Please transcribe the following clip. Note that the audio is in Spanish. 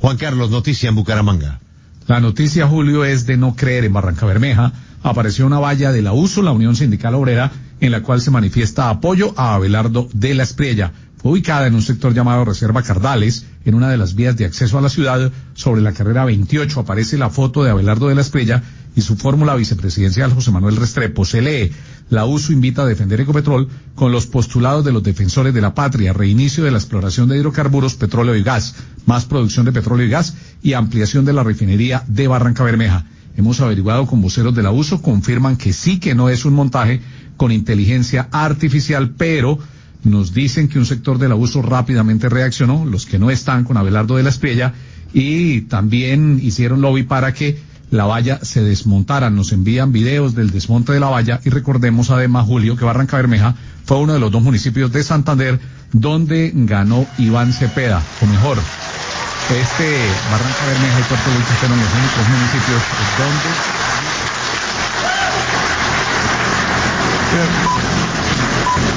Juan Carlos, noticia en Bucaramanga. La noticia, Julio, es de no creer en Barranca Bermeja. Apareció una valla de la USO, la Unión Sindical Obrera, en la cual se manifiesta apoyo a Abelardo de la Espriella. Fue ubicada en un sector llamado Reserva Cardales, en una de las vías de acceso a la ciudad. Sobre la carrera 28 aparece la foto de Abelardo de la Espriella y su fórmula vicepresidencial José Manuel Restrepo. Se lee: la USO invita a defender Ecopetrol con los postulados de los defensores de la patria: reinicio de la exploración de hidrocarburos, petróleo y gas, más producción de petróleo y gas y ampliación de la refinería de Barranca Bermeja. Hemos averiguado con voceros de la USO, confirman que sí, que no es un montaje con inteligencia artificial, pero nos dicen que un sector de la USO rápidamente reaccionó, los que no están con Abelardo de la Espriella, y también hicieron lobby para que la valla se desmontara. Nos envían videos del desmonte de la valla y recordemos además, Julio, que Barranca Bermeja fue uno de los 2 municipios de Santander donde ganó Iván Cepeda, o mejor, Barranca Bermeja y Puerto Luisa fueron los únicos municipios donde